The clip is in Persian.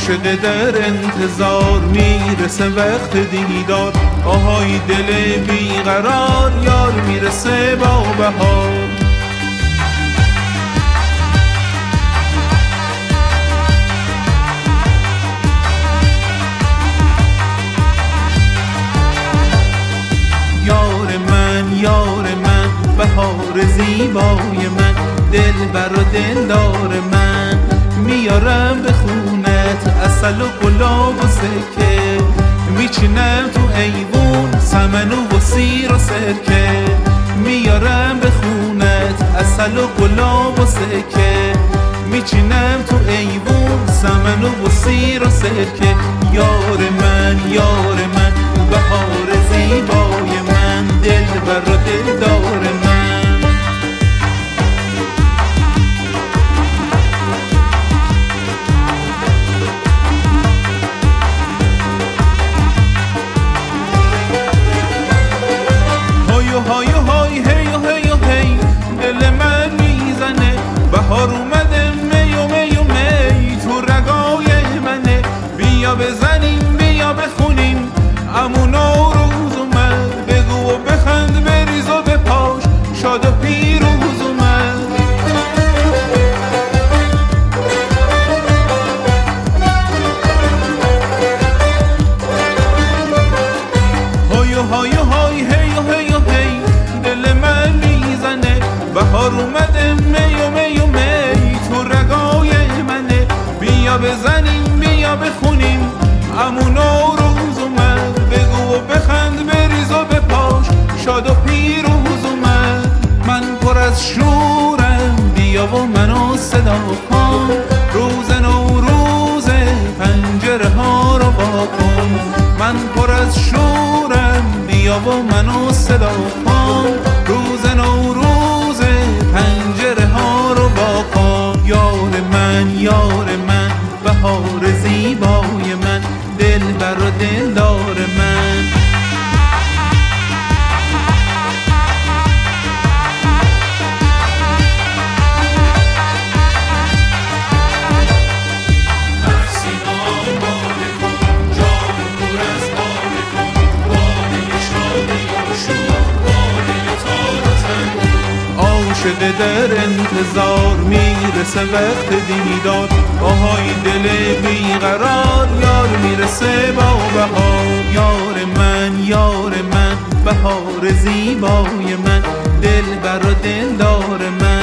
عاشق در انتظار میرسه وقت دیدار، آهای دل بیقرار یار میرسه با بهار. یار من بهار زیبای من، دلبر و دلدار من، میارم به خونت عسل و گلاب و سکه، میچینم تو ایوون سمن و سیر و سرکه، میارم به خونت عسل و گلاب و سکه، میچینم تو ایوون سمن و سیر و سرکه. یار من بهار زیبای من، دلبر و دلدار من. های های هی و هی و هی دل من میزنه، بهار اومده می و می و می تو رگای منه، بیا بزنیم بیا بخونیم عمو نوروز اومد، بگو و بخند بریز و بپاش شاد و پیروز اومد. های های هی و هی و هی دل من میزنه، بهار اومده می و می و می تو رگای منه، بیا بزنیم بیا بخونیم عمو نوروز اومد، بگو و بخند بریز و بپاش شاد و پیروز اومد. من پر از شورم بیا و منو صدا کن، روز نوروز پنجره ها رو وا کن. من پر از شورم بیا و منو صدا کن، روز نوروز پنجره ها رو وا کن. یار من بهار زیبای من، دلبر و دلدار من. عاشق در انتظار میرسه وقت دیدار، آهای دل بیقرار یار میرسه با بهار. یار من بهار زیبای من، دلبر و دلدار من.